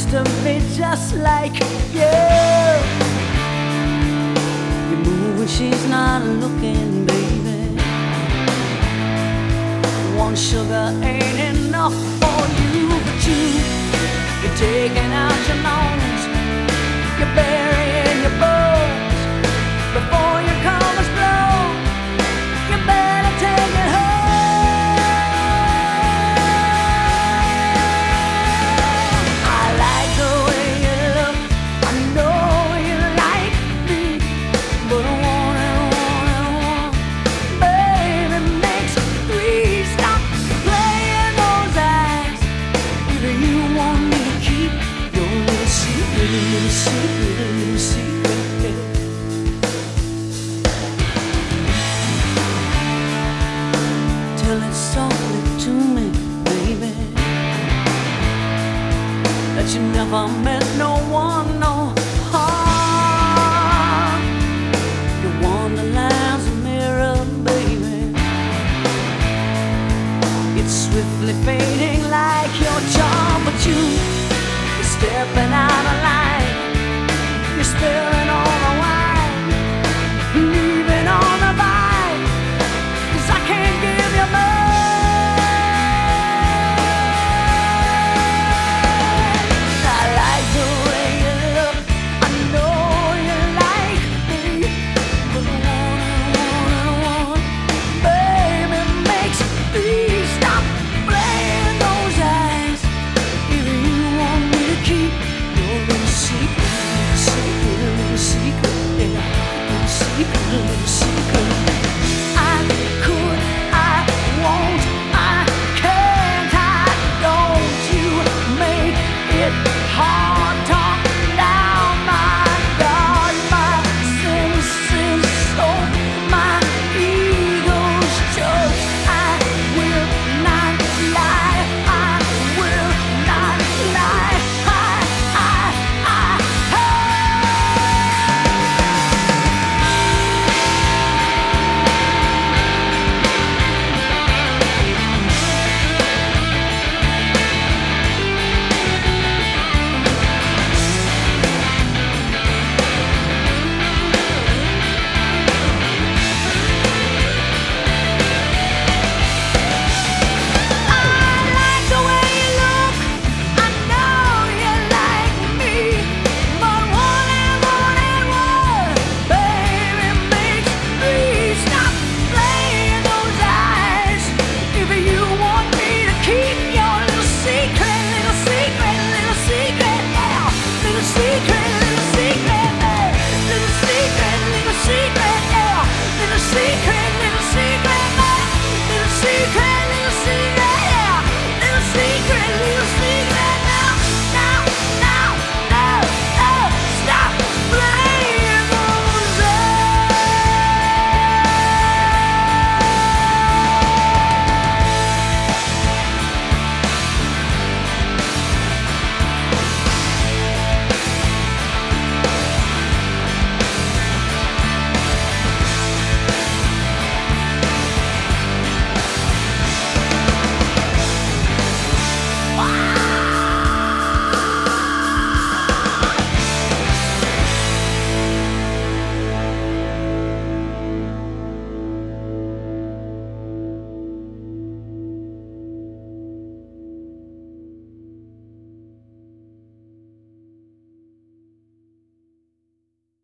to be just like you. You move when she's not looking, baby. One sugar ain't enough for you, but you're taking out your lungs, you're burying your bones before your colors blow. You better take it home. I like the way you look, I know you like me, but one and one, baby, makes three. Stop playing those eyes. Either you want me to keep your little secret, little secret, little secret. Tell it softly to me, baby, that you never meant no one no harm. Your wonderland's a mirror, baby. It's swiftly fading.